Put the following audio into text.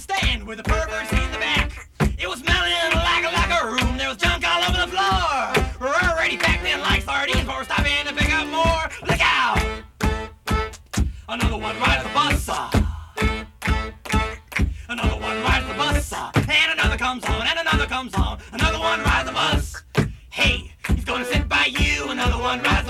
stand with the perverts in the back. It was smelling like a room. There was junk all over the floor. We're already packed in like sardines, but we're stopping to pick up more. Look out! Another one rides the bus. Another one rides the bus. And another comes on, and another comes on. Another one rides the bus. Hey, he's gonna sit by you. Another one rides